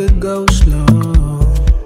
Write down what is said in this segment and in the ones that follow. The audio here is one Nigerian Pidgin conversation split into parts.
could go slow.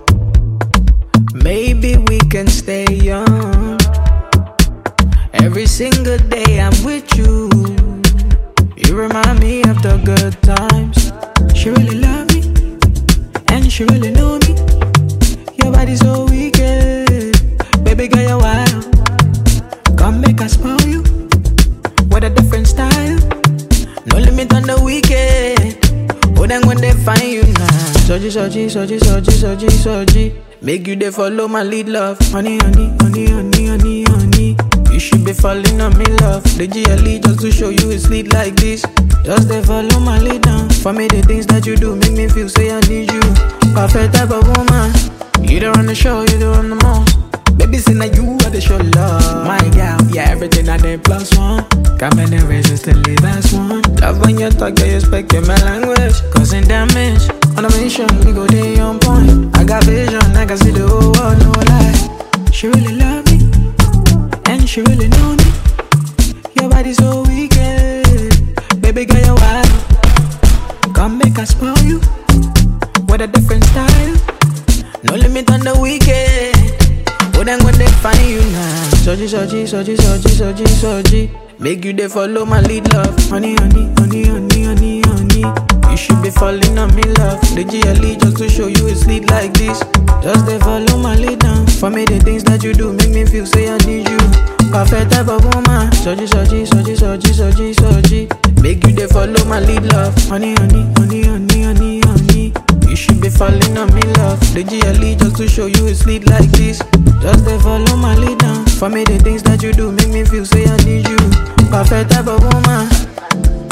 Maybe we can stay young. Every single day I'm with you. You remind me of the good times. She really love me, and she really know me. Your body so wicked, baby girl you're wild. Come make us spoil you with a different style. No limit on the weekend. Oh, then when they find you now. Soji, soji, soji, soji, soji, soji. Make you they follow my lead, love. Honey, honey, honey, honey, honey, honey. You should be falling on me, love. The GLE just to show you it's lead like this. Just they follow my lead down. For me, the things that you do make me feel say I need you. Perfect type of woman. You don't run the show, you don't run the most. Baby, say now you are the show love. My girl, yeah, everything I did plus one. Got many reasons to leave as one. Love when you talk, yeah, you speak in my language. Causing damage. On a mission, we go day on point. I got vision, I can see the whole world, no lie. She really love me, and she really know me. Your body so wicked, baby girl, you're wild. Come make us spoil you with a different style. No limit on the weekend. Oh, then when they find you now. Soji, soji, soji, soji, soji, soji. Make you they follow my lead, love. Honey, honey, honey, honey, honey, honey. You should be falling on me, love. The GLE just to show you it's lead like this. Just they follow my lead down. For me, the things that you do make me feel say I need you. Perfect type of woman. Soji, soji, soji, soji, soji, soji. Make you they follow my lead, love. Honey, honey, honey, honey, honey, honey. You should be falling on me, love. The GLE just to show you it's lead like this. Just they follow my lead down. For me, the things that you do make me feel say I need you. Perfect type of woman.